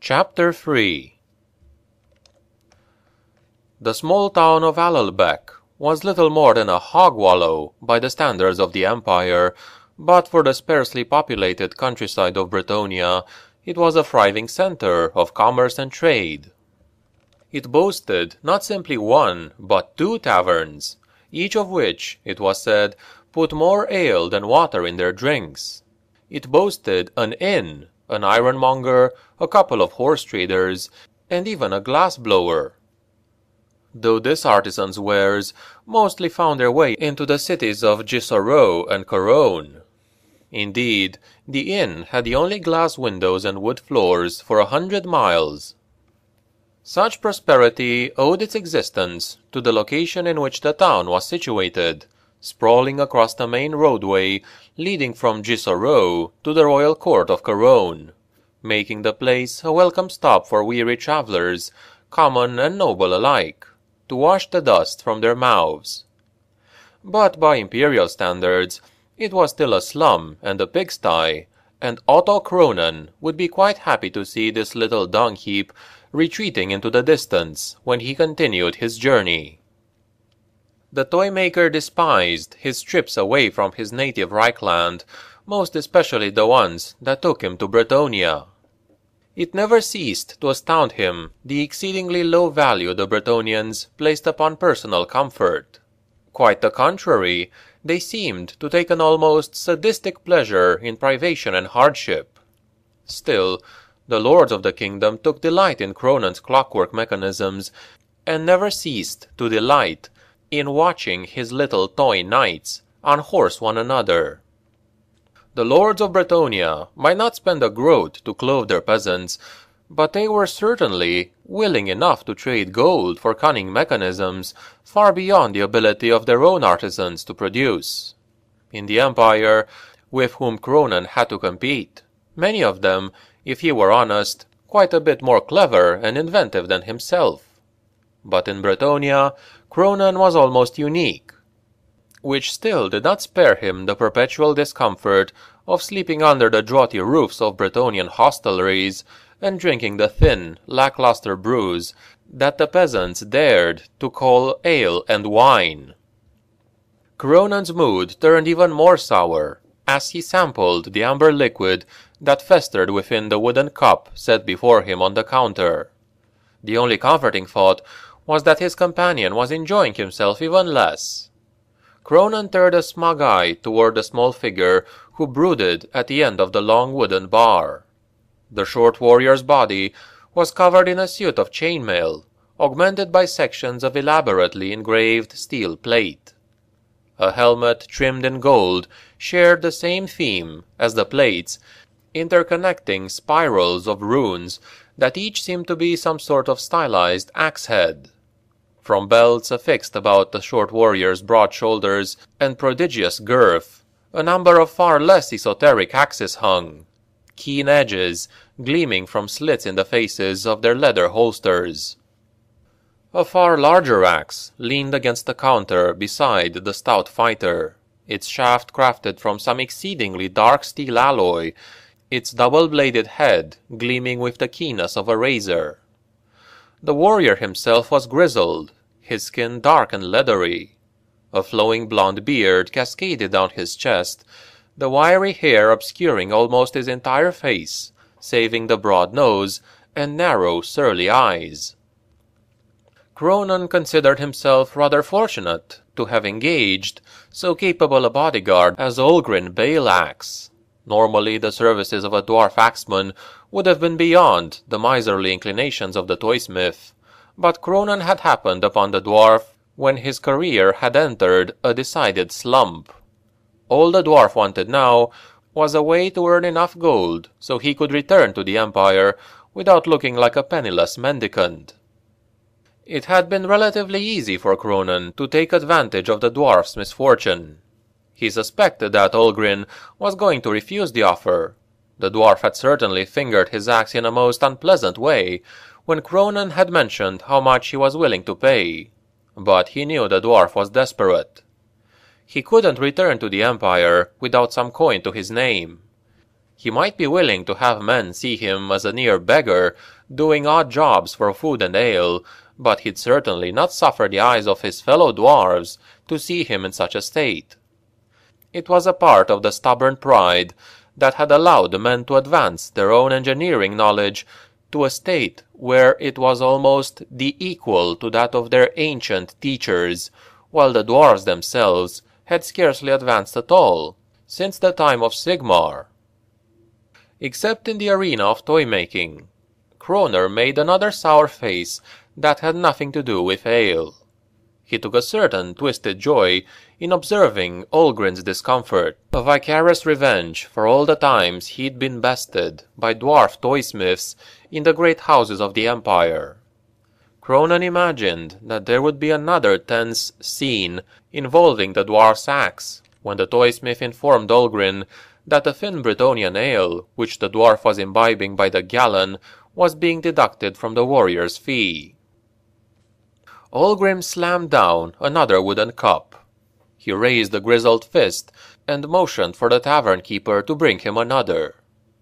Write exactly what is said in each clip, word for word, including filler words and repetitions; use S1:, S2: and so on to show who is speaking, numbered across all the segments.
S1: Chapter three. The small town of Alelbek was little more than a hog-wallow by the standards of the empire, but for the sparsely populated countryside of Bretonnia, it was a thriving center of commerce and trade. It boasted not simply one, but two taverns, each of which, it was said, put more ale than water in their drinks. It boasted an inn, an ironmonger, a couple of horse traders, and even a glass-blower. Though this artisan's wares mostly found their way into the cities of Gisorow and Corogne. Indeed, the inn had the only glass windows and wood floors for a hundred miles. Such prosperity owed its existence to the location in which the town was situated, sprawling across the main roadway leading from Gisorow to the royal court of Corogne, making the place a welcome stop for weary travelers, common and noble alike, to wash the dust from their mouths. But by imperial standards, it was still a slum and a pigsty, and Otto Kronen would be quite happy to see this little dung-heap retreating into the distance when he continued his journey. The toy-maker despised his trips away from his native Reichland, most especially the ones that took him to Bretonnia. It never ceased to astound him the exceedingly low value the Bretonians placed upon personal comfort. Quite the contrary, they seemed to take an almost sadistic pleasure in privation and hardship. Still, the lords of the kingdom took delight in Kronen's clockwork mechanisms, and never ceased to delight in watching his little toy knights unhorse one another. The lords of Bretonnia might not spend a groat to clothe their peasants, but they were certainly willing enough to trade gold for cunning mechanisms far beyond the ability of their own artisans to produce. In the empire, with whom Kronen had to compete, many of them, if he were honest, quite a bit more clever and inventive than himself. But in Bretonnia, Kronen was almost unique, which still did not spare him the perpetual discomfort of sleeping under the draughty roofs of Bretonnian hostelries and drinking the thin, lackluster brews that the peasants dared to call ale and wine. Kronen's mood turned even more sour as he sampled the amber liquid that festered within the wooden cup set before him on the counter. The only comforting thought was that his companion was enjoying himself even less. Kronen turned a smug eye toward the small figure who brooded at the end of the long wooden bar. The short warrior's body was covered in a suit of chainmail, augmented by sections of elaborately engraved steel plate. A helmet trimmed in gold shared the same theme as the plates, interconnecting spirals of runes that each seemed to be some sort of stylized axe-head. From belts affixed about the short warrior's broad shoulders and prodigious girth, a number of far less esoteric axes hung, keen edges gleaming from slits in the faces of their leather holsters. A far larger axe leaned against the counter beside the stout fighter, its shaft crafted from some exceedingly dark steel alloy, its double-bladed head gleaming with the keenness of a razor. The warrior himself was grizzled, his skin dark and leathery. A flowing blond beard cascaded down his chest, the wiry hair obscuring almost his entire face, saving the broad nose and narrow, surly eyes. Kronen considered himself rather fortunate to have engaged so capable a bodyguard as Olgrin Bale-Axe. Normally the services of a dwarf axeman would have been beyond the miserly inclinations of the toysmith, but Kronen had happened upon the dwarf when his career had entered a decided slump. All the dwarf wanted now was a way to earn enough gold so he could return to the empire without looking like a penniless mendicant. It had been relatively easy for Kronen to take advantage of the dwarf's misfortune. He suspected that Olgrin was going to refuse the offer. The dwarf had certainly fingered his axe in a most unpleasant way when Kronen had mentioned how much he was willing to pay, but he knew the dwarf was desperate. He couldn't return to the empire without some coin to his name. He might be willing to have men see him as a near beggar, doing odd jobs for food and ale, but he'd certainly not suffer the eyes of his fellow dwarves to see him in such a state. It was a part of the stubborn pride that had allowed the men to advance their own engineering knowledge to a state where it was almost the equal to that of their ancient teachers, while the dwarves themselves had scarcely advanced at all, since the time of Sigmar. Except in the arena of toy-making, Kroner made another sour face that had nothing to do with ale. He took a certain twisted joy in observing Olgrin's discomfort, a vicarious revenge for all the times he'd been bested by dwarf toysmiths in the great houses of the Empire. Kronen imagined that there would be another tense scene involving the dwarf's axe, when the toysmith informed Olgrin that the thin Bretonnian ale, which the dwarf was imbibing by the gallon, was being deducted from the warrior's fee. Olgrim slammed down another wooden cup. He raised a grizzled fist and motioned for the tavern-keeper to bring him another.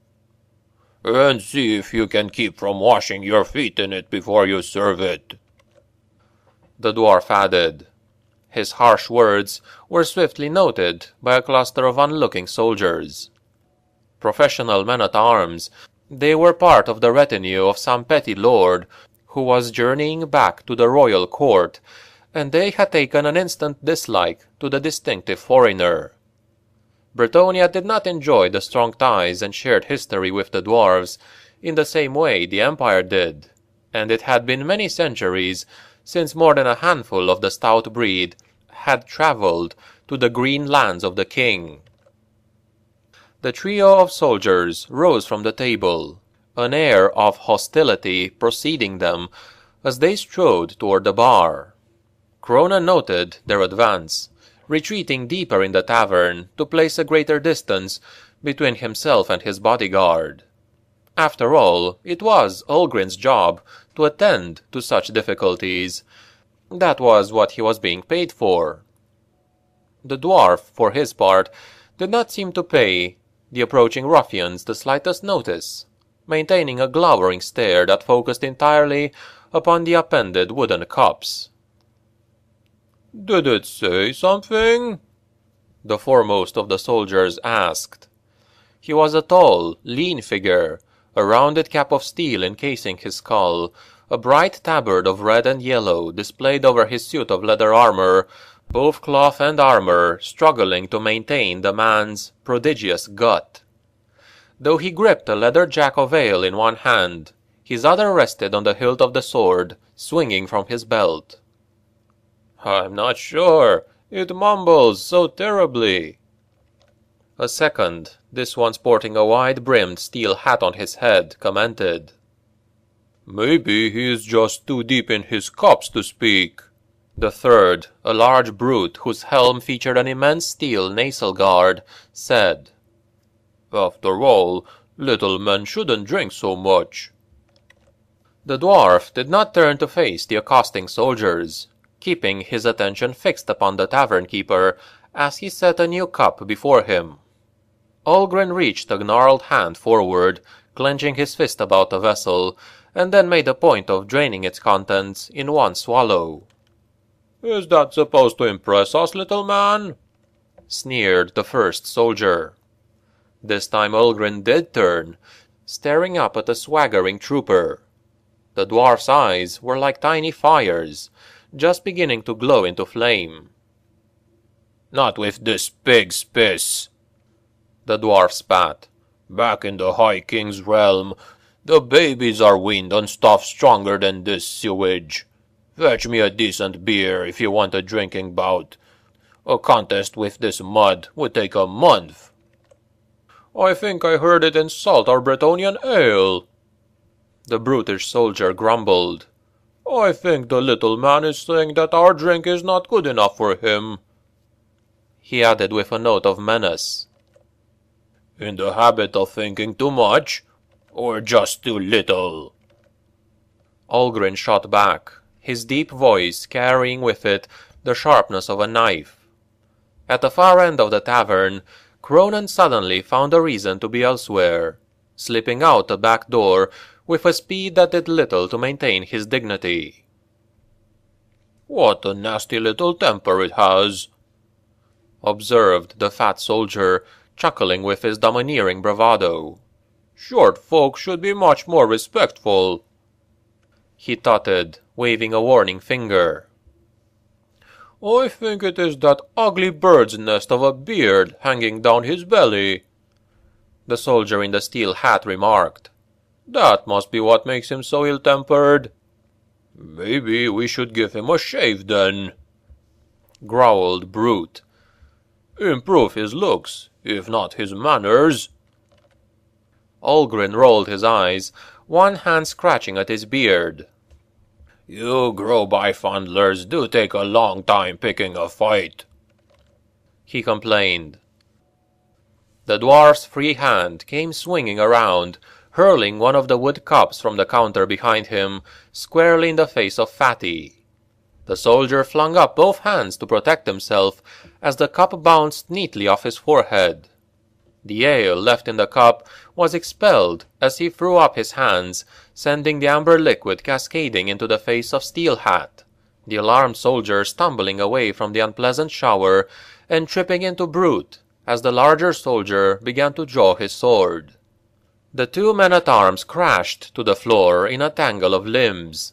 S2: "And see if you can keep from washing your feet in it before you serve it,"
S1: the dwarf added. His harsh words were swiftly noted by a cluster of onlooking soldiers. Professional men-at-arms, they were part of the retinue of some petty lord who was journeying back to the royal court, and they had taken an instant dislike to the distinctive foreigner. Bretonnia did not enjoy the strong ties and shared history with the dwarves in the same way the Empire did, and it had been many centuries since more than a handful of the stout breed had travelled to the green lands of the king. The trio of soldiers rose from the table, an air of hostility preceding them as they strode toward the bar. Kronen noted their advance, retreating deeper in the tavern to place a greater distance between himself and his bodyguard. After all, it was Olgrin's job to attend to such difficulties. That was what he was being paid for. The dwarf, for his part, did not seem to pay the approaching ruffians the slightest notice, maintaining a glowering stare that focused entirely upon the appended wooden cups.
S2: "Did it say something?"
S1: the foremost of the soldiers asked. He was a tall, lean figure, a rounded cap of steel encasing his skull, a bright tabard of red and yellow displayed over his suit of leather armor, both cloth and armor struggling to maintain the man's prodigious gut. Though he gripped a leather jack of ale in one hand, his other rested on the hilt of the sword, swinging from his belt.
S2: "I'm not sure. It mumbles so terribly."
S1: A second, this one sporting a wide-brimmed steel hat on his head, commented.
S2: "Maybe he's just too deep in his cups to speak."
S1: The third, a large brute whose helm featured an immense steel nasal guard, said,
S2: "After all, little men shouldn't drink so much."
S1: The dwarf did not turn to face the accosting soldiers, keeping his attention fixed upon the tavern-keeper as he set a new cup before him. Olgrin reached a gnarled hand forward, clenching his fist about the vessel, and then made a point of draining its contents in one swallow.
S2: "Is that supposed to impress us, little man?"
S1: sneered the first soldier. This time Olgrin did turn, staring up at the swaggering trooper. The dwarf's eyes were like tiny fires, just beginning to glow into flame.
S2: "Not with this pig's piss,"
S1: the dwarf spat.
S2: "Back in the High King's realm, the babies are weaned on stuff stronger than this sewage. Fetch me a decent beer if you want a drinking bout. A contest with this mud would take a month."
S1: "I think I heard it insult our Bretonnian ale," the brutish soldier grumbled.
S2: "I think the little man is saying that our drink is not good enough for him,"
S1: he added with a note of menace.
S2: "In the habit of thinking too much, or just too little?"
S1: Olgrin shot back, his deep voice carrying with it the sharpness of a knife. At the far end of the tavern, Cronin suddenly found a reason to be elsewhere, slipping out the back door with a speed that did little to maintain his dignity.
S2: "What a nasty little temper it has,"
S1: observed the fat soldier, chuckling with his domineering bravado.
S2: "Short folk should be much more respectful."
S1: He tutted, waving a warning finger.
S2: "I think it is that ugly bird's nest of a beard hanging down his belly,"
S1: the soldier in the steel hat remarked.
S2: "That must be what makes him so ill-tempered." "Maybe we should give him a shave, then,"
S1: growled Brute.
S2: "Improve his looks, if not his manners."
S1: Olgrin rolled his eyes, one hand scratching at his beard.
S2: "You grow-by-fondlers do take a long time picking a fight,"
S1: he complained. The dwarf's free hand came swinging around, hurling one of the wood cups from the counter behind him, squarely in the face of Fatty. The soldier flung up both hands to protect himself, as the cup bounced neatly off his forehead. The ale left in the cup was expelled as he threw up his hands, sending the amber liquid cascading into the face of Steel Hat, the alarmed soldier stumbling away from the unpleasant shower and tripping into Brute as the larger soldier began to draw his sword. The two men-at-arms crashed to the floor in a tangle of limbs.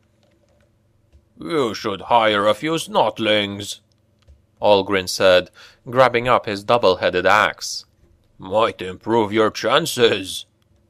S2: "You should hire a few snotlings,"
S1: Olgrin said, grabbing up his double-headed axe.
S2: "Might improve your chances."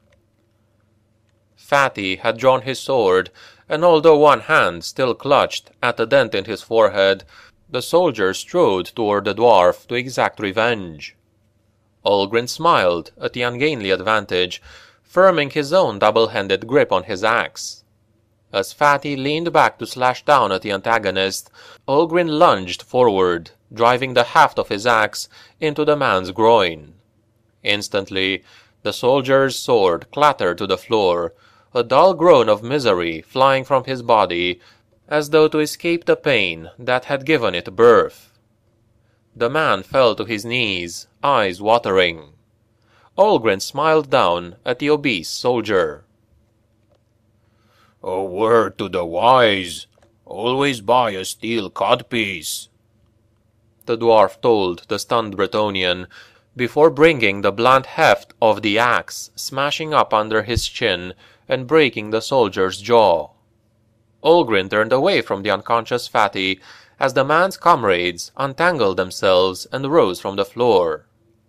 S1: Fatty had drawn his sword, and although one hand still clutched at the dent in his forehead, the soldier strode toward the dwarf to exact revenge. Olgrin smiled at the ungainly advantage, firming his own double-handed grip on his axe. As Fatty leaned back to slash down at the antagonist, Olgrin lunged forward, driving the haft of his axe into the man's groin. Instantly, the soldier's sword clattered to the floor, a dull groan of misery flying from his body, as though to escape the pain that had given it birth. The man fell to his knees, eyes watering. Olgrin smiled down at the obese soldier.
S2: "A word to the wise. Always buy a steel codpiece,"
S1: the dwarf told the stunned Bretonnian, before bringing the blunt heft of the axe smashing up under his chin and breaking the soldier's jaw. Olgrin turned away from the unconscious Fatty as the man's comrades untangled themselves and rose from the floor.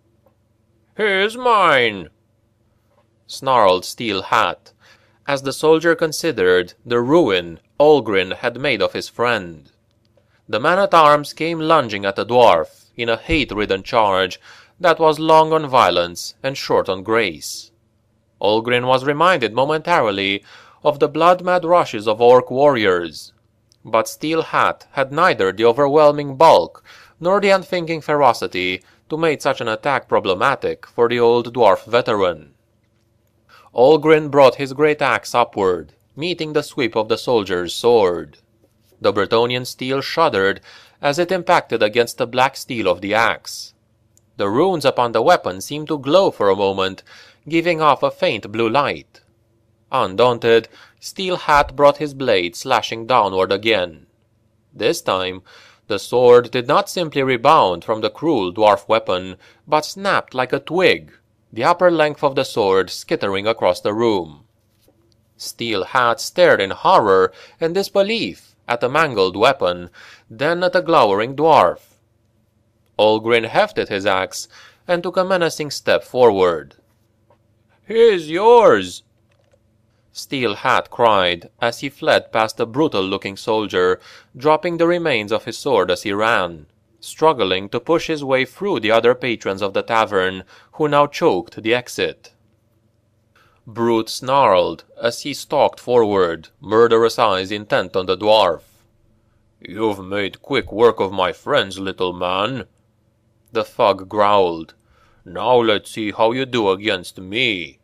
S2: "He's mine,"
S1: snarled Steel Hat, as the soldier considered the ruin Olgrin had made of his friend. The man-at-arms came lunging at the dwarf in a hate-ridden charge that was long on violence and short on grace. Olgrin was reminded momentarily of the blood-mad rushes of orc warriors, but Steel Hat had neither the overwhelming bulk nor the unthinking ferocity to make such an attack problematic for the old dwarf veteran. Olgrin brought his great axe upward, meeting the sweep of the soldier's sword. The Bretonnian steel shuddered as it impacted against the black steel of the axe. The runes upon the weapon seemed to glow for a moment, giving off a faint blue light. Undaunted, Steel Hat brought his blade slashing downward again. This time, the sword did not simply rebound from the cruel dwarf weapon, but snapped like a twig, the upper length of the sword skittering across the room. Steel Hat stared in horror and disbelief at the mangled weapon, then at the glowering dwarf. Olgrin hefted his axe and took a menacing step forward.
S2: "He's yours!"
S1: Steel Hat cried as he fled past the brutal-looking soldier, dropping the remains of his sword as he ran, struggling to push his way through the other patrons of the tavern, who now choked the exit. Brute snarled as he stalked forward, murderous eyes intent on the dwarf.
S2: "You've made quick work of my friends, little man," the thug growled. "Now let's see how you do against me."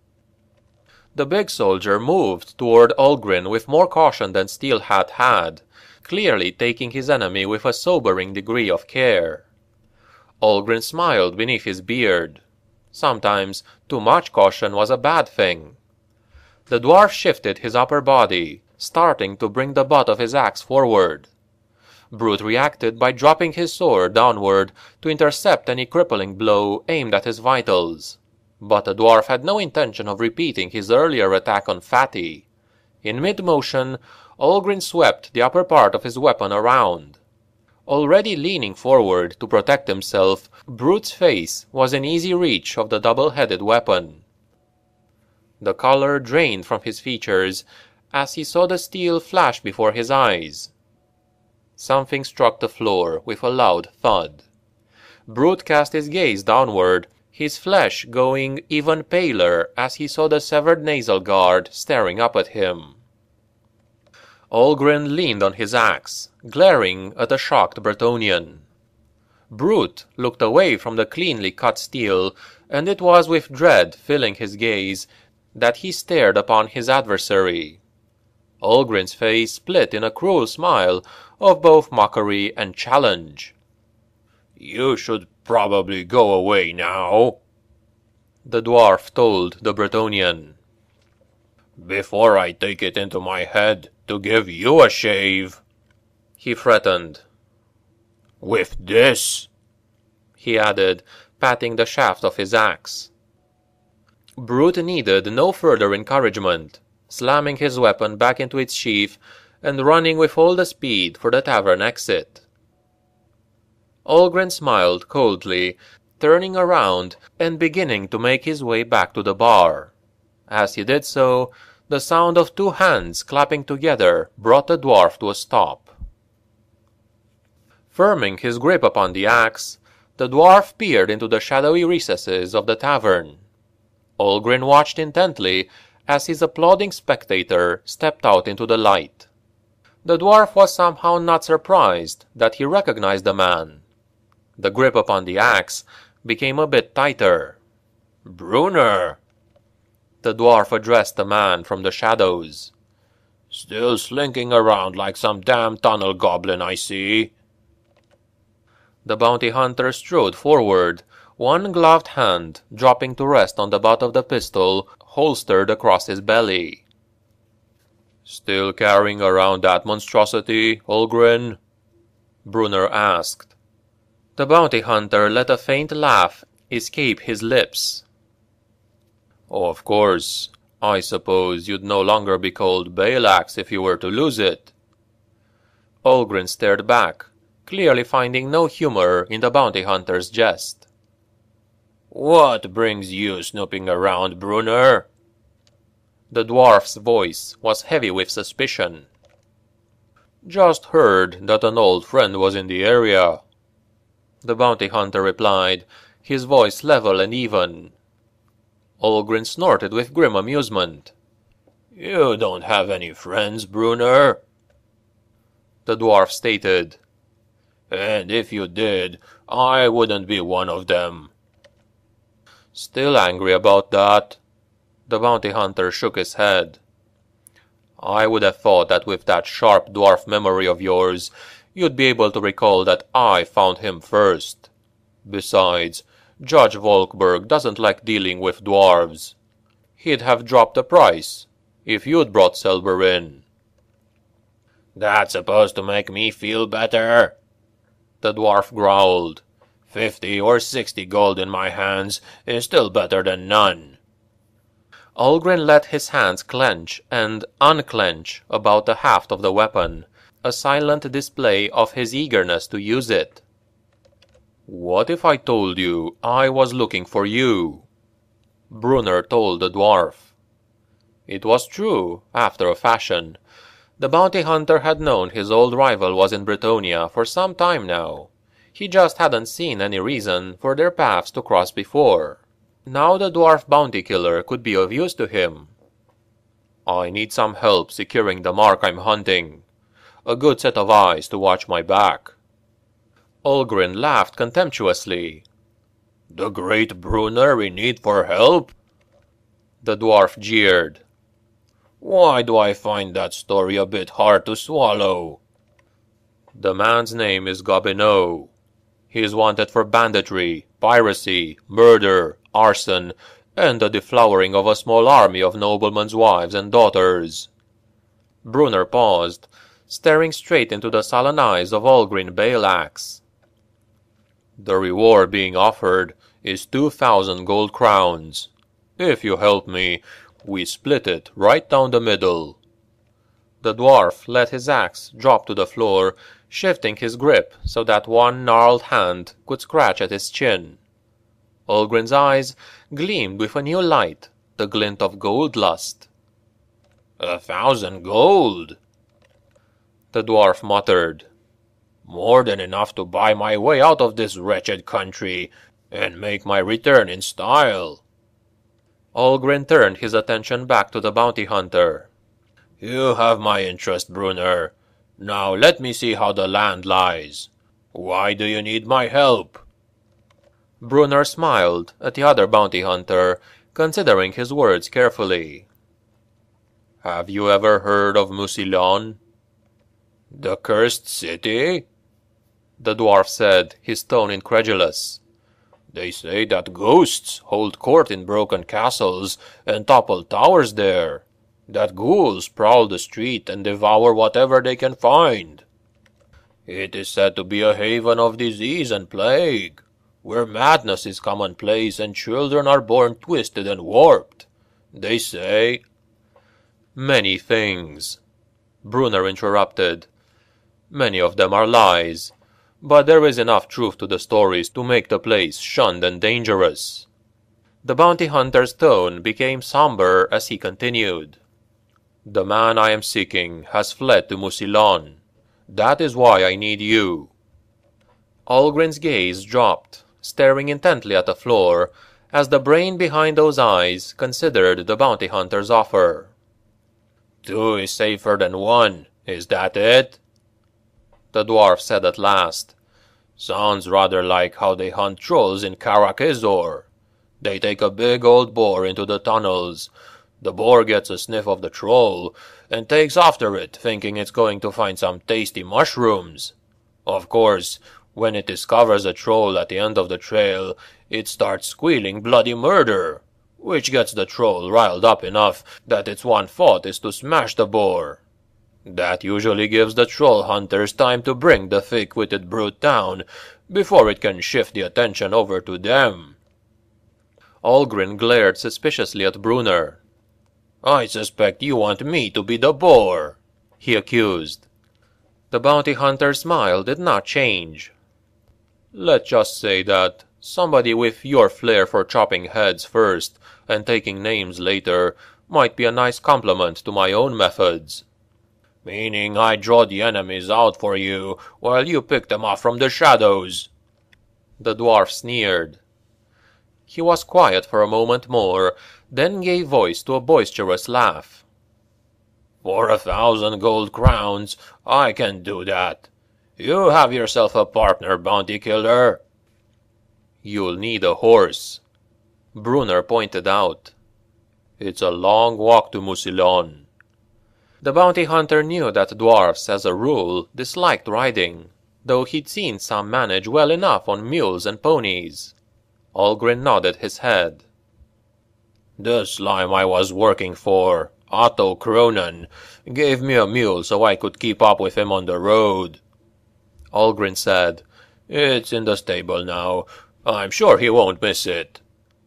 S1: The big soldier moved toward Olgrin with more caution than Steel Hat had, clearly taking his enemy with a sobering degree of care. Olgrin smiled beneath his beard. Sometimes too much caution was a bad thing. The dwarf shifted his upper body, starting to bring the butt of his axe forward. Brute reacted by dropping his sword downward to intercept any crippling blow aimed at his vitals. But the dwarf had no intention of repeating his earlier attack on Fatty. In mid-motion, Olgrin swept the upper part of his weapon around. Already leaning forward to protect himself, Brute's face was in easy reach of the double-headed weapon. The color drained from his features as he saw the steel flash before his eyes. Something struck the floor with a loud thud. Brute cast his gaze downward, his flesh going even paler as he saw the severed nasal guard staring up at him. Olgrin leaned on his axe, glaring at the shocked Bretonnian. Brute looked away from the cleanly cut steel, and it was with dread filling his gaze that he stared upon his adversary. Olgrin's face split in a cruel smile of both mockery and challenge.
S2: "You should probably go away now,"
S1: the dwarf told the Bretonnian,
S2: "before I take it into my head to give you a shave,"
S1: he threatened.
S2: "With this,"
S1: he added, patting the shaft of his axe. Brute needed no further encouragement, slamming his weapon back into its sheath and running with all the speed for the tavern exit. Olgrin smiled coldly, turning around and beginning to make his way back to the bar. As he did so, the sound of two hands clapping together brought the dwarf to a stop. Firming his grip upon the axe, the dwarf peered into the shadowy recesses of the tavern. Olgrin watched intently as his applauding spectator stepped out into the light. The dwarf was somehow not surprised that he recognized the man. The grip upon the axe became a bit tighter.
S2: "Brunner,"
S1: the dwarf addressed the man from the shadows.
S2: "Still slinking around like some damn tunnel goblin, I see."
S1: The bounty hunter strode forward, one gloved hand dropping to rest on the butt of the pistol holstered across his belly.
S2: "Still carrying around that monstrosity, Olgrin?"
S1: Brunner asked. The bounty hunter let a faint laugh escape his lips.
S2: "Of course. I suppose you'd no longer be called Balax if you were to lose it."
S1: Olgrin stared back, clearly finding no humor in the bounty hunter's jest.
S2: "What brings you snooping around, Brunner?"
S1: The dwarf's voice was heavy with suspicion.
S2: "Just heard that an old friend was in the area,"
S1: the bounty hunter replied, his voice level and even. Olgrin snorted with grim amusement.
S2: "You don't have any friends, Brunner,"
S1: the dwarf stated.
S2: "And if you did, I wouldn't be one of them."
S1: Still angry about that? The bounty hunter shook his head. I would have thought that with that sharp dwarf memory of yours, you'd be able to recall that I found him first. Besides, Judge Volkberg doesn't like dealing with dwarves. He'd have dropped the price if you'd brought Selber in.
S2: "That's supposed to make me feel better?" the dwarf growled. Fifty or sixty gold in my hands is still better than none."
S1: Olgrin let his hands clench and unclench about the haft of the weapon, a silent display of his eagerness to use it. "What if I told you I was looking for you?" Brunner told the dwarf. It was true, after a fashion. The bounty hunter had known his old rival was in Bretonnia for some time now. He just hadn't seen any reason for their paths to cross before. Now the dwarf bounty killer could be of use to him. "I need some help securing the mark I'm hunting. A good set of eyes to watch my back." Olgrin laughed contemptuously.
S2: "The great Brunner in need for help?"
S1: The dwarf jeered.
S2: "Why do I find that story a bit hard to swallow?"
S1: "The man's name is Gobineau. He is wanted for banditry, piracy, murder, arson, and the deflowering of a small army of noblemen's wives and daughters." Brunner paused, staring straight into the sullen eyes of Allgrin Bailax. "The reward being offered is two thousand gold crowns. If you help me, we split it right down the middle." The dwarf let his axe drop to the floor, shifting his grip so that one gnarled hand could scratch at his chin. Allgrin's eyes gleamed with a new light, the glint of gold lust.
S2: "A thousand gold?"
S1: the dwarf muttered.
S2: "More than enough to buy my way out of this wretched country, and make my return in style."
S1: Allgrin turned his attention back to the bounty hunter.
S2: "You have my interest, Brunner. Now let me see how the land lies. Why do you need my help?"
S1: Brunner smiled at the other bounty hunter, considering his words carefully. "Have you ever heard of Musilon?"
S2: "The cursed city?"
S1: the dwarf said, his tone incredulous.
S2: "They say that ghosts hold court in broken castles and toppled towers there, that ghouls prowl the street and devour whatever they can find. It is said to be a haven of disease and plague, where madness is commonplace and children are born twisted and warped. They say—"
S1: "Many things," Brunner interrupted. "Many of them are lies, but there is enough truth to the stories to make the place shunned and dangerous." The bounty hunter's tone became somber as he continued. "The man I am seeking has fled to Musilon. That is why I need you." Allgrin's gaze dropped, staring intently at the floor, as the brain behind those eyes considered the bounty hunter's offer.
S2: "Two is safer than one, is that it?"
S1: the dwarf said at last.
S2: "Sounds rather like how they hunt trolls in Karak Azor. They take a big old boar into the tunnels. The boar gets a sniff of the troll, and takes after it, thinking it's going to find some tasty mushrooms. Of course, when it discovers a troll at the end of the trail, it starts squealing bloody murder, which gets the troll riled up enough that its one thought is to smash the boar. That usually gives the troll hunters time to bring the thick-witted brute down, before it can shift the attention over to them."
S1: Allgrin glared suspiciously at Brunner.
S2: "I suspect you want me to be the boar,"
S1: he accused. The bounty hunter's smile did not change. "Let's just say that somebody with your flair for chopping heads first and taking names later might be a nice compliment to my own methods."
S2: "Meaning I draw the enemies out for you, while you pick them off from the shadows?"
S1: the dwarf sneered. He was quiet for a moment more, then gave voice to a boisterous laugh.
S2: "For a thousand gold crowns, I can do that. You have yourself a partner, bounty killer."
S1: "You'll need a horse," Brunner pointed out. "It's a long walk to Musilon." The bounty hunter knew that dwarfs, as a rule, disliked riding, though he'd seen some manage well enough on mules and ponies. Allgrin nodded his head.
S2: "The slime I was working for, Otto Cronin, gave me a mule so I could keep up with him on the road,"
S1: Allgrin said.
S2: "It's in the stable now. I'm sure he won't miss it."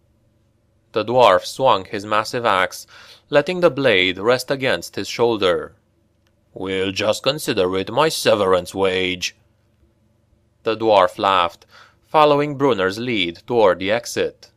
S1: The dwarf swung his massive axe, letting the blade rest against his shoulder.
S2: "We'll just consider it my severance wage."
S1: The dwarf laughed, following Brunner's lead toward the exit.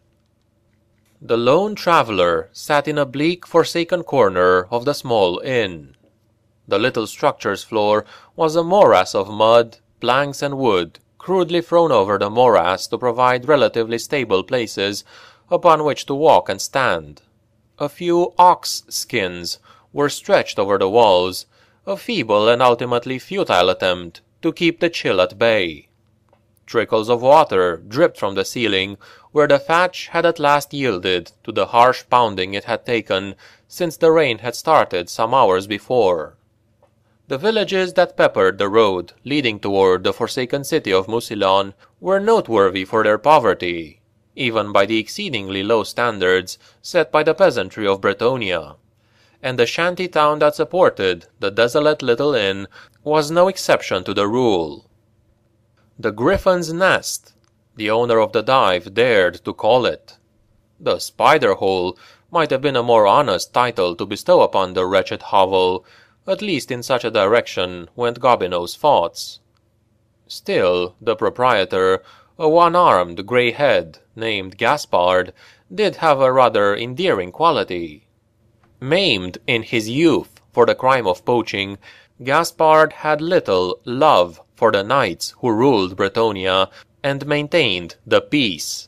S1: The lone traveler sat in a bleak, forsaken corner of the small inn. The little structure's floor was a morass of mud, planks, and wood, crudely thrown over the morass to provide relatively stable places upon which to walk and stand. A few ox skins were stretched over the walls, a feeble and ultimately futile attempt to keep the chill at bay. Trickles of water dripped from the ceiling, where the thatch had at last yielded to the harsh pounding it had taken since the rain had started some hours before. The villages that peppered the road leading toward the forsaken city of Mucilon were noteworthy for their poverty, even by the exceedingly low standards set by the peasantry of Bretonnia, and the shanty town that supported the desolate little inn was no exception to the rule. The Griffin's Nest, the owner of the dive dared to call it. The Spider Hole might have been a more honest title to bestow upon the wretched hovel. At least in such a direction went Gobineau's thoughts. Still, the proprietor, a one-armed grey head named Gaspard, did have a rather endearing quality. Maimed in his youth for the crime of poaching, Gaspard had little love for the knights who ruled Bretonnia and maintained the peace.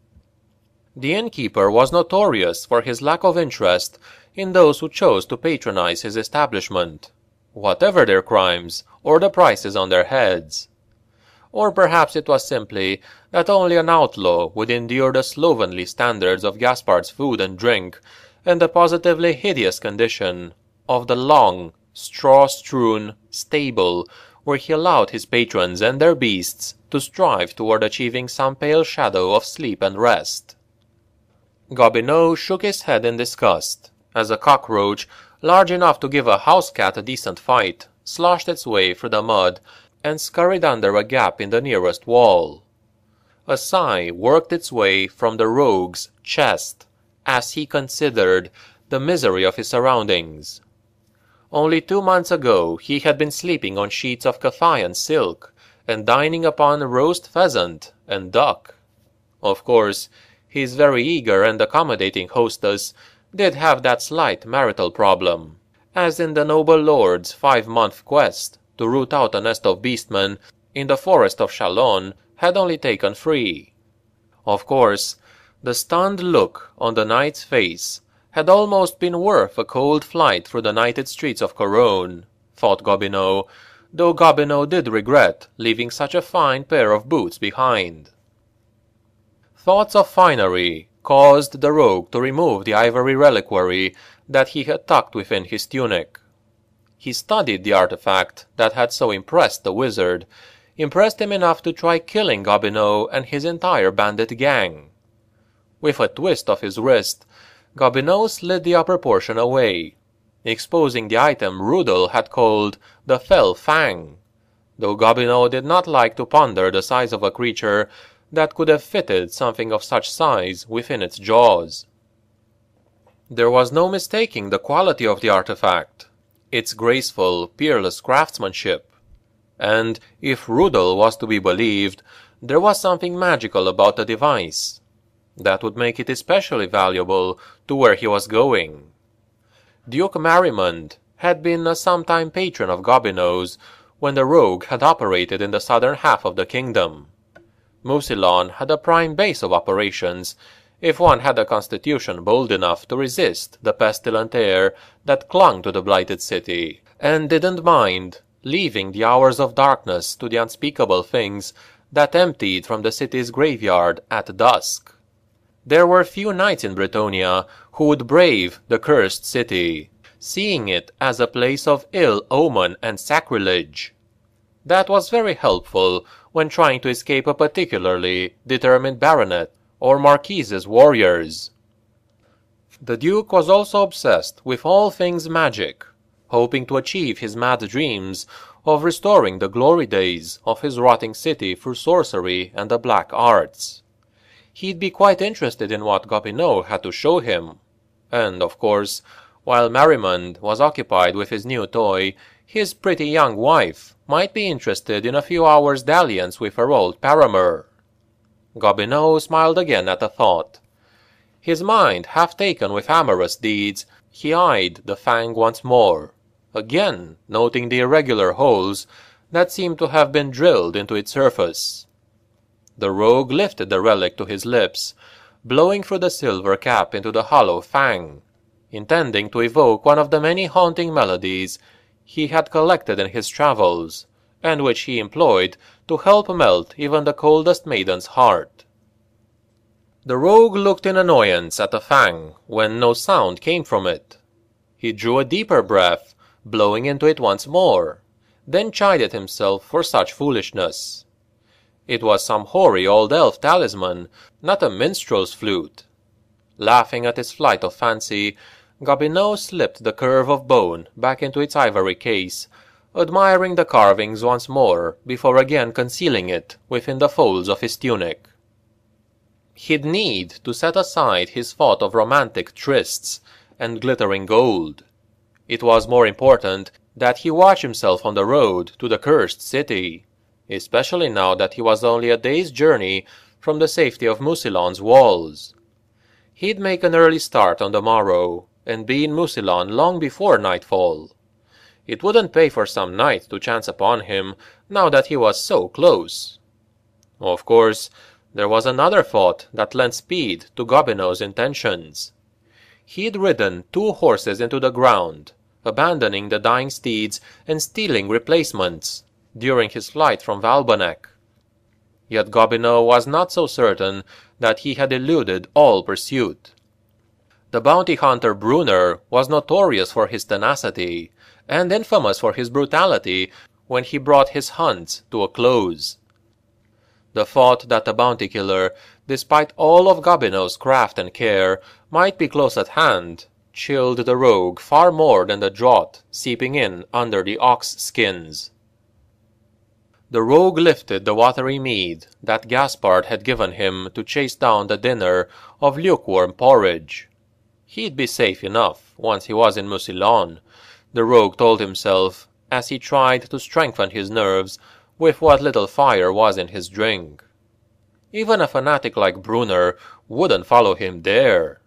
S1: The innkeeper was notorious for his lack of interest in those who chose to patronize his establishment, whatever their crimes or the prices on their heads. Or perhaps it was simply that only an outlaw would endure the slovenly standards of Gaspard's food and drink and the positively hideous condition of the long, straw-strewn stable where he allowed his patrons and their beasts to strive toward achieving some pale shadow of sleep and rest. Gobineau shook his head in disgust as a cockroach, large enough to give a house cat a decent fight, sloshed its way through the mud and scurried under a gap in the nearest wall. A sigh worked its way from the rogue's chest as he considered the misery of his surroundings. Only two months ago he had been sleeping on sheets of Cathayan silk and dining upon roast pheasant and duck. Of course, his very eager and accommodating hostess did have that slight marital problem, as in the noble lord's five-month quest to root out a nest of beastmen in the forest of Chalon had only taken three. Of course, the stunned look on the knight's face had almost been worth a cold flight through the nighted streets of Corogne, thought Gobineau, though Gobineau did regret leaving such a fine pair of boots behind. Thoughts of finery caused the rogue to remove the ivory reliquary that he had tucked within his tunic. He studied the artifact that had so impressed the wizard, impressed him enough to try killing Gobineau and his entire bandit gang. With a twist of his wrist, Gobineau slid the upper portion away, exposing the item Rudel had called the Fell Fang, though Gobineau did not like to ponder the size of a creature that could have fitted something of such size within its jaws. There was no mistaking the quality of the artifact, its graceful, peerless craftsmanship, and, if Rudel was to be believed, there was something magical about the device that would make it especially valuable to where he was going. Duke Marimond had been a sometime patron of Gobineau's when the rogue had operated in the southern half of the kingdom. Mucilon had a prime base of operations, if one had a constitution bold enough to resist the pestilent air that clung to the blighted city, and didn't mind leaving the hours of darkness to the unspeakable things that emptied from the city's graveyard at dusk. There were few knights in Bretonnia who would brave the cursed city, seeing it as a place of ill omen and sacrilege. That was very helpful when trying to escape a particularly determined baronet or marquise's warriors. The Duke was also obsessed with all things magic, hoping to achieve his mad dreams of restoring the glory days of his rotting city through sorcery and the black arts. He'd be quite interested in what Gobineau had to show him, and, of course, while Marimond was occupied with his new toy, his pretty young wife might be interested in a few hours' dalliance with her old paramour. Gobineau smiled again at the thought. His mind half taken with amorous deeds, he eyed the fang once more, again noting the irregular holes that seemed to have been drilled into its surface. The rogue lifted the relic to his lips, blowing through the silver cap into the hollow fang, intending to evoke one of the many haunting melodies he had collected in his travels, and which he employed to help melt even the coldest maiden's heart. The rogue looked in annoyance at the fang when no sound came from it. He drew a deeper breath, blowing into it once more, then chided himself for such foolishness. It was some hoary old elf talisman, not a minstrel's flute. Laughing at his flight of fancy, Gobineau slipped the curve of bone back into its ivory case, admiring the carvings once more before again concealing it within the folds of his tunic. He'd need to set aside his thought of romantic trysts and glittering gold. It was more important that he watch himself on the road to the cursed city, especially now that he was only a day's journey from the safety of Mousillon's walls. He'd make an early start on the morrow, and be in Mousillon long before nightfall. It wouldn't pay for some knight to chance upon him, now that he was so close. Of course, there was another thought that lent speed to Gobineau's intentions. He'd ridden two horses into the ground, abandoning the dying steeds and stealing replacements, during his flight from Valbonec. Yet Gobineau was not so certain that he had eluded all pursuit. The bounty hunter Brunner was notorious for his tenacity, and infamous for his brutality when he brought his hunts to a close. The thought that the bounty killer, despite all of Gobineau's craft and care, might be close at hand, chilled the rogue far more than the draught seeping in under the ox skins. The rogue lifted the watery mead that Gaspard had given him to chase down the dinner of lukewarm porridge. He'd be safe enough once he was in Mousillon, the rogue told himself, as he tried to strengthen his nerves with what little fire was in his drink. Even a fanatic like Brunner wouldn't follow him there.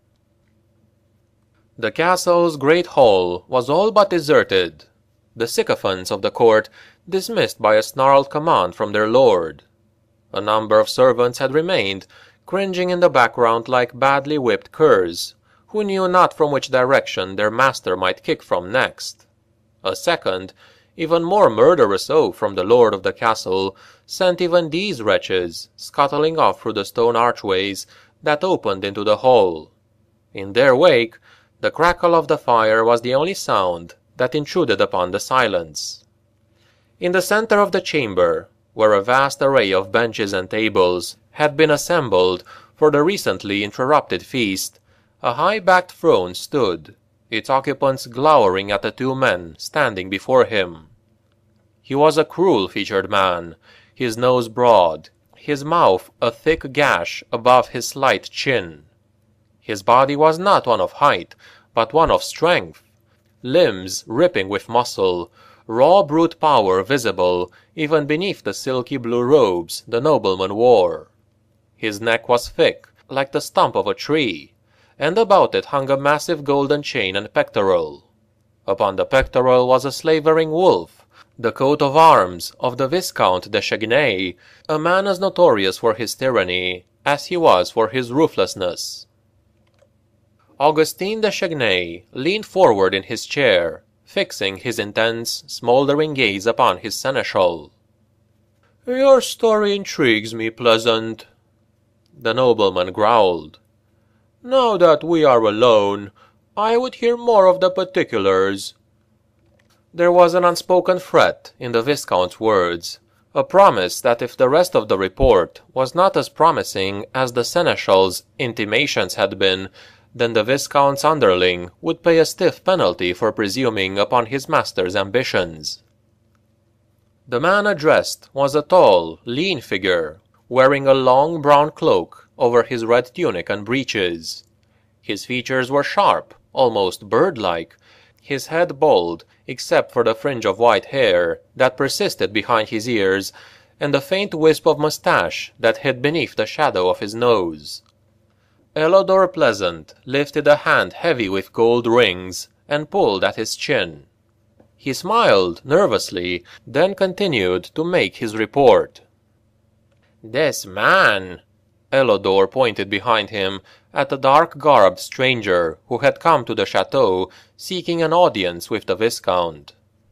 S1: The castle's great hall was all but deserted, the sycophants of the court dismissed by a snarled command from their lord. A number of servants had remained, cringing in the background like badly whipped curs, who knew not from which direction their master might kick from next. A second, even more murderous oath from the lord of the castle sent even these wretches scuttling off through the stone archways that opened into the hall. In their wake, the crackle of the fire was the only sound that intruded upon the silence. In the center of the chamber, where a vast array of benches and tables had been assembled for the recently interrupted feast, a high-backed throne stood, its occupants glowering at the two men standing before him. He was a cruel-featured man, his nose broad, his mouth a thick gash above his slight chin. His body was not one of height, but one of strength, limbs ripping with muscle, raw brute power visible even beneath the silky blue robes the nobleman wore. His neck was thick, like the stump of a tree, and about it hung a massive golden chain and pectoral. Upon the pectoral was a slavering wolf, the coat of arms of the Viscount de Chagny, a man as notorious for his tyranny as he was for his ruthlessness. Augustin de Chagny leaned forward in his chair, fixing his intense, smouldering gaze upon his seneschal. "Your story intrigues me, Pleasant," the nobleman growled. "Now that we are alone, I would hear more of the particulars." There was an unspoken threat in the Viscount's words, a promise that if the rest of the report was not as promising as the seneschal's intimations had been, then the Viscount's underling would pay a stiff penalty for presuming upon his master's ambitions. The man addressed was a tall, lean figure, wearing a long brown cloak over his red tunic and breeches. His features were sharp, almost bird-like, his head bald except for the fringe of white hair that persisted behind his ears and the faint wisp of moustache that hid beneath the shadow of his nose. Elodor Pleasant lifted a hand heavy with gold rings and pulled at his chin. He smiled nervously, then continued to make his report. "This man," Elodor pointed behind him at the dark-garbed stranger who had come to the chateau seeking an audience with the Viscount,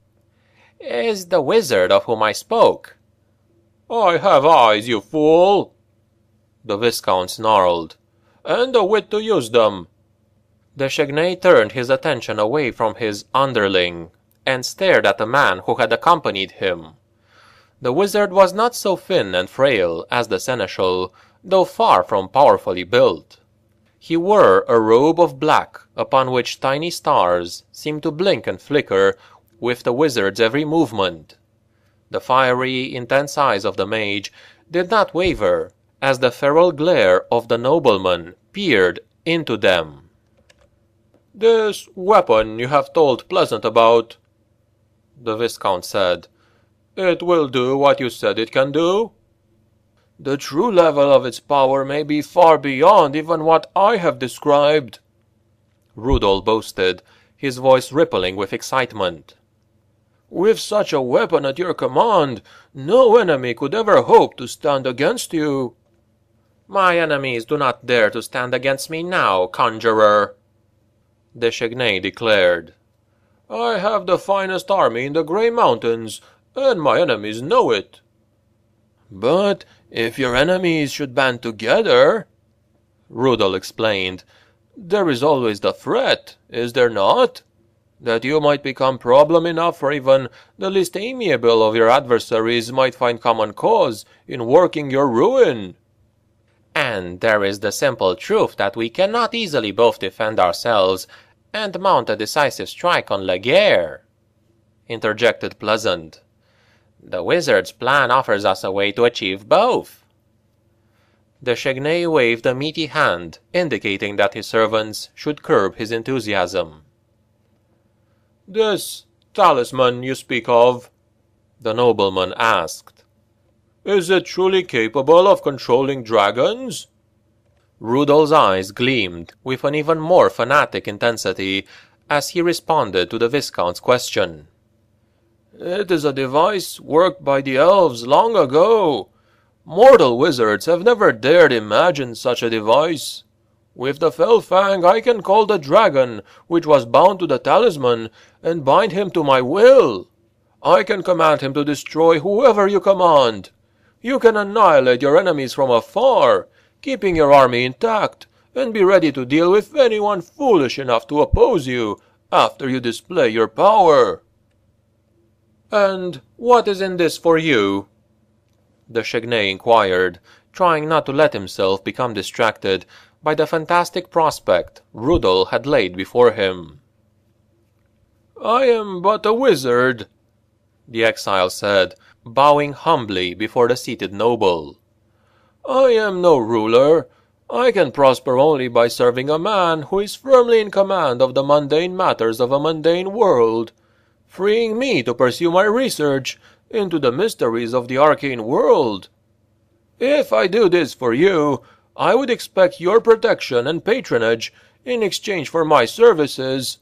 S1: "is the wizard of whom I spoke." "I have eyes, you fool!" the Viscount snarled, "and the wit to use them." De Chagny turned his attention away from his underling, and stared at the man who had accompanied him. The wizard was not so thin and frail as the seneschal, though far from powerfully built. He wore a robe of black, upon which tiny stars seemed to blink and flicker with the wizard's every movement. The fiery, intense eyes of the mage did not waver as the feral glare of the nobleman peered into them. "This weapon you have told Pleasant about," the Viscount said. "It will do what you said it can do?" "The true level of its power may be far beyond even what I have described," Rudol boasted, his voice rippling with excitement. "With such a weapon at your command, no enemy could ever hope to stand against you." "My enemies do not dare to stand against me now, conjurer," de Chagny declared. "I have the finest army in the Grey Mountains, and my enemies know it." "But if your enemies should band together," Rudol explained, "there is always the threat, is there not? That you might become problem enough for even the least amiable of your adversaries might find common cause in working your ruin." "And there is the simple truth that we cannot easily both defend ourselves and mount a decisive strike on Laguerre," interjected Pleasant. "The wizard's plan offers us a way to achieve both." De Chagny waved a meaty hand, indicating that his servants should curb his enthusiasm. "This talisman you speak of," the nobleman asked, "is it truly capable of controlling dragons?" Rudol's eyes gleamed with an even more fanatic intensity as he responded to the Viscount's question. "It is a device worked by the elves long ago. Mortal wizards have never dared imagine such a device. With the fell fang I can call the dragon which was bound to the talisman and bind him to my will. I can command him to destroy whoever you command. You can annihilate your enemies from afar, keeping your army intact, and be ready to deal with anyone foolish enough to oppose you after you display your power." "And what is in this for you?" de Chagny inquired, trying not to let himself become distracted by the fantastic prospect Rudol had laid before him. "I am but a wizard," the exile said, bowing humbly before the seated noble. "I am no ruler. I can prosper only by serving a man who is firmly in command of the mundane matters of a mundane world, freeing me to pursue my research into the mysteries of the arcane world. If I do this for you, I would expect your protection and patronage in exchange for my services."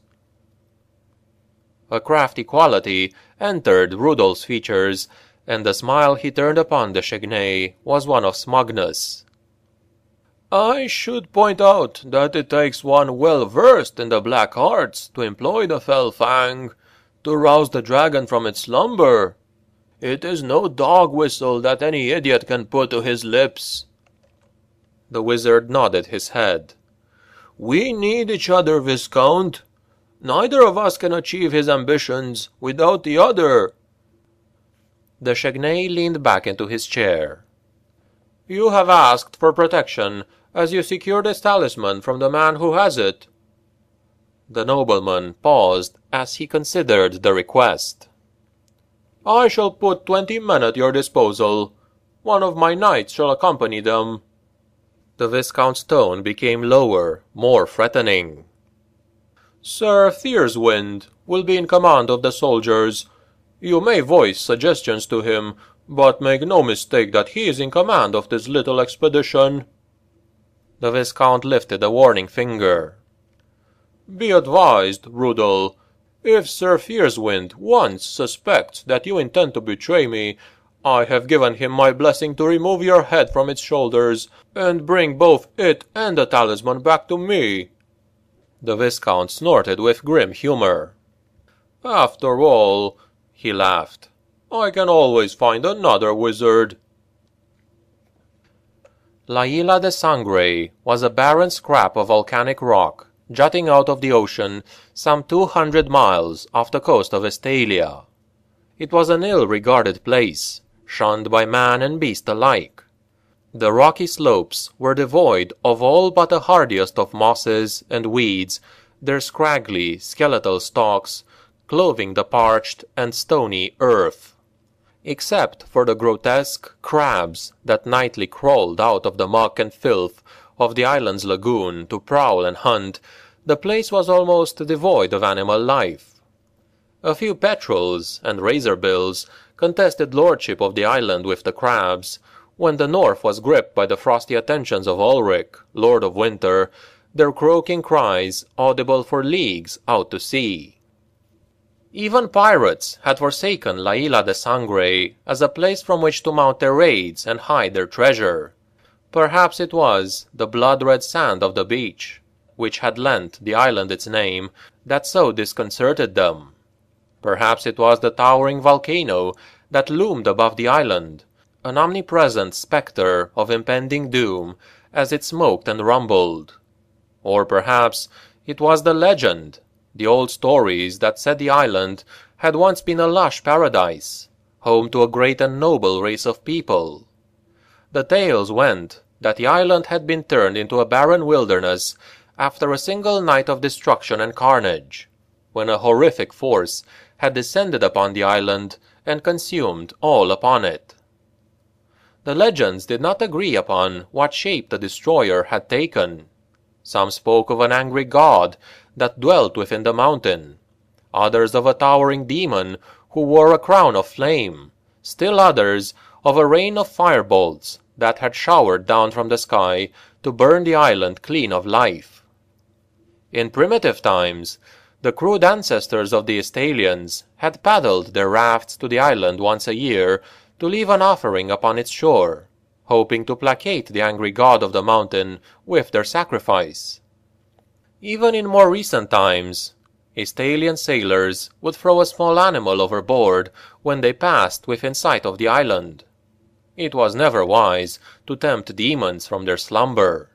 S1: A crafty quality entered Rudol's features, and the smile he turned upon de Chagny was one of smugness. "I should point out that it takes one well versed in the black arts to employ the fell fang, to rouse the dragon from its slumber. It is no dog whistle that any idiot can put to his lips." The wizard nodded his head. "We need each other, Viscount. Neither of us can achieve his ambitions without the other." De Chagny leaned back into his chair. "You have asked for protection as you secure this talisman from the man who has it." The nobleman paused as he considered the request. "I shall put twenty men at your disposal. One of my knights shall accompany them." The Viscount's tone became lower, more threatening. "Sir Thierswind will be in command of the soldiers. You may voice suggestions to him, but make no mistake that he is in command of this little expedition." The Viscount lifted a warning finger. "Be advised, Rudol. If Sir Thierswind once suspects that you intend to betray me, I have given him my blessing to remove your head from its shoulders, and bring both it and the talisman back to me." The Viscount snorted with grim humor. "After all," he laughed, "I can always find another wizard." La Isla de Sangre was a barren scrap of volcanic rock, jutting out of the ocean some two hundred miles off the coast of Estalia. It was an ill-regarded place, shunned by man and beast alike. The rocky slopes were devoid of all but the hardiest of mosses and weeds, their scraggly, skeletal stalks clothing the parched and stony earth. Except for the grotesque crabs that nightly crawled out of the muck and filth of the island's lagoon to prowl and hunt, the place was almost devoid of animal life. A few petrels and razorbills contested lordship of the island with the crabs, when the north was gripped by the frosty attentions of Ulrich, Lord of Winter, their croaking cries audible for leagues out to sea. Even pirates had forsaken La Isla de Sangre as a place from which to mount their raids and hide their treasure. Perhaps it was the blood-red sand of the beach, which had lent the island its name, that so disconcerted them. Perhaps it was the towering volcano that loomed above the island, an omnipresent spectre of impending doom as it smoked and rumbled. Or perhaps it was the legend, the old stories that said the island had once been a lush paradise, home to a great and noble race of people. The tales went that the island had been turned into a barren wilderness after a single night of destruction and carnage, when a horrific force had descended upon the island and consumed all upon it. The legends did not agree upon what shape the destroyer had taken. Some spoke of an angry god that dwelt within the mountain, others of a towering demon who wore a crown of flame, still others of a rain of firebolts that had showered down from the sky to burn the island clean of life. In primitive times, the crude ancestors of the Estalians had paddled their rafts to the island once a year to leave an offering upon its shore, hoping to placate the angry god of the mountain with their sacrifice. Even in more recent times, Estalian sailors would throw a small animal overboard when they passed within sight of the island. It was never wise to tempt demons from their slumber.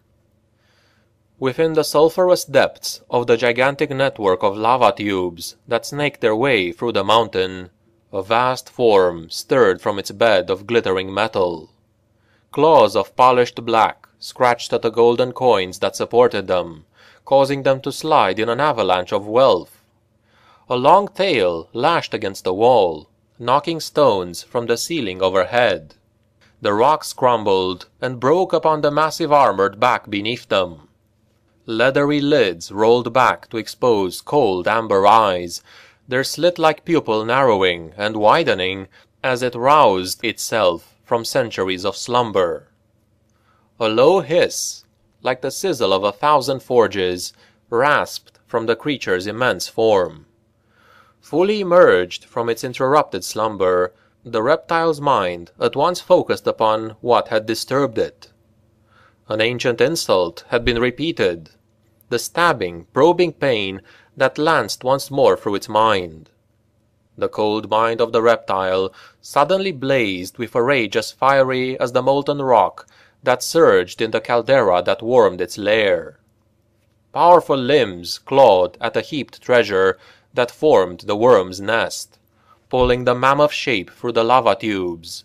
S1: Within the sulphurous depths of the gigantic network of lava tubes that snaked their way through the mountain, a vast form stirred from its bed of glittering metal. Claws of polished black scratched at the golden coins that supported them, causing them to slide in an avalanche of wealth. A long tail lashed against the wall, knocking stones from the ceiling overhead. The rocks crumbled and broke upon the massive armored back beneath them. Leathery lids rolled back to expose cold amber eyes, their slit-like pupil narrowing and widening as it roused itself from centuries of slumber. A low hiss, like the sizzle of a thousand forges, rasped from the creature's immense form. Fully emerged from its interrupted slumber, the reptile's mind at once focused upon what had disturbed it. An ancient insult had been repeated, the stabbing, probing pain that lanced once more through its mind. The cold mind of the reptile suddenly blazed with a rage as fiery as the molten rock that surged in the caldera that warmed its lair. Powerful limbs clawed at the heaped treasure that formed the worm's nest, pulling the mammoth shape through the lava tubes.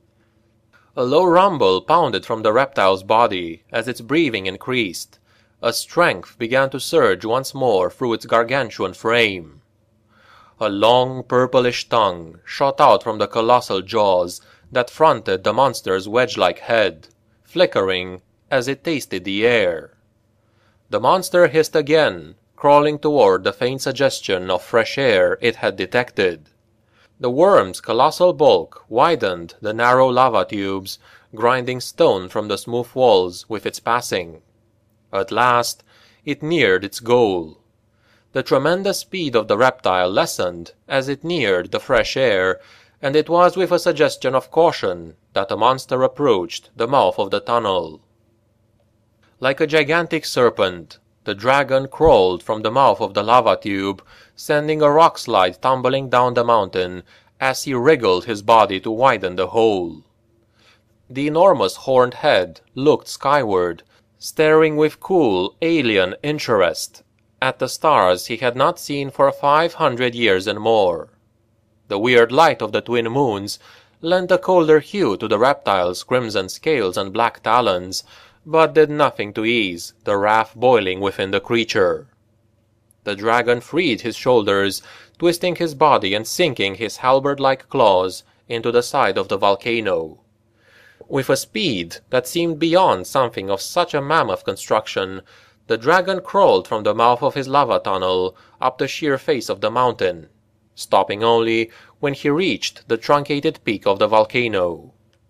S1: A low rumble pounded from the reptile's body as its breathing increased. A strength began to surge once more through its gargantuan frame. A long purplish tongue shot out from the colossal jaws that fronted the monster's wedge-like head, flickering as it tasted the air. The monster hissed again, crawling toward the faint suggestion of fresh air it had detected. The worm's colossal bulk widened the narrow lava tubes, grinding stone from the smooth walls with its passing. At last, it neared its goal. The tremendous speed of the reptile lessened as it neared the fresh air, and it was with a suggestion of caution that the monster approached the mouth of the tunnel. Like a gigantic serpent, the dragon crawled from the mouth of the lava tube, sending a rock slide tumbling down the mountain as he wriggled his body to widen the hole. The enormous horned head looked skyward, staring with cool, alien interest at the stars he had not seen for five hundred years and more. The weird light of the twin moons lent a colder hue to the reptile's crimson scales and black talons, but did nothing to ease the wrath boiling within the creature. The dragon freed his shoulders, twisting his body and sinking his halberd-like claws into the side of the volcano. With a speed that seemed beyond something of such a mammoth construction, the dragon crawled from the mouth of his lava tunnel up the sheer face of the mountain, stopping only when he reached the truncated peak of the volcano.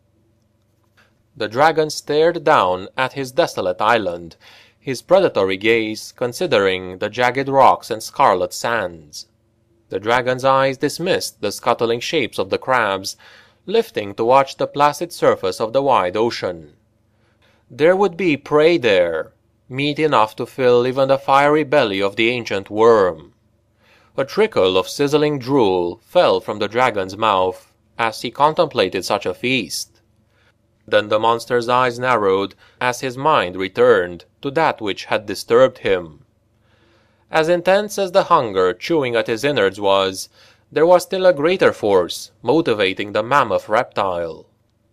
S1: The dragon stared down at his desolate island, his predatory gaze considering the jagged rocks and scarlet sands. The dragon's eyes dismissed the scuttling shapes of the crabs, lifting to watch the placid surface of the wide ocean. There would be prey there, meat enough to fill even the fiery belly of the ancient worm. A trickle of sizzling drool fell from the dragon's mouth as he contemplated such a feast. Then the monster's eyes narrowed as his mind returned to that which had disturbed him. As intense as the hunger chewing at his innards was, there was still a greater force motivating the mammoth reptile.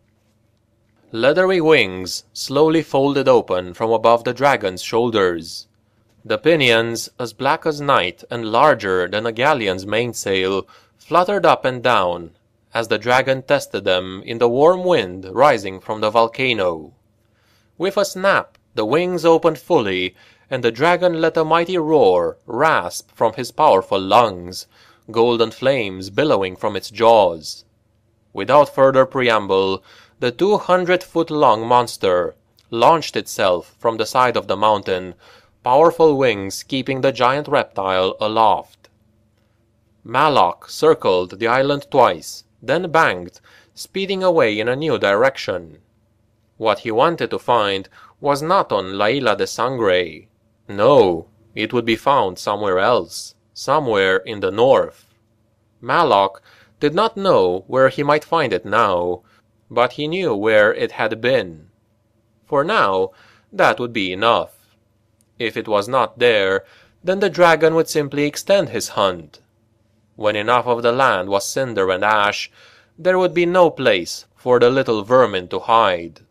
S1: Leathery wings slowly folded open from above the dragon's shoulders. The pinions, as black as night and larger than a galleon's mainsail, fluttered up and down as the dragon tested them in the warm wind rising from the volcano. With a snap, the wings opened fully, and the dragon let a mighty roar rasp from his powerful lungs, golden flames billowing from its jaws. Without further preamble, the two hundred foot long monster launched itself from the side of the mountain, powerful wings keeping the giant reptile aloft. Malok circled the island twice, then banked, speeding away in a new direction. What he wanted to find was not on La Isla de Sangre. No, it would be found somewhere else, somewhere in the north. Malok did not know where he might find it now, but he knew where it had been. For now, that would be enough. If it was not there, then the dragon would simply extend his hunt. When enough of the land was cinder and ash, there would be no place for the little vermin to hide.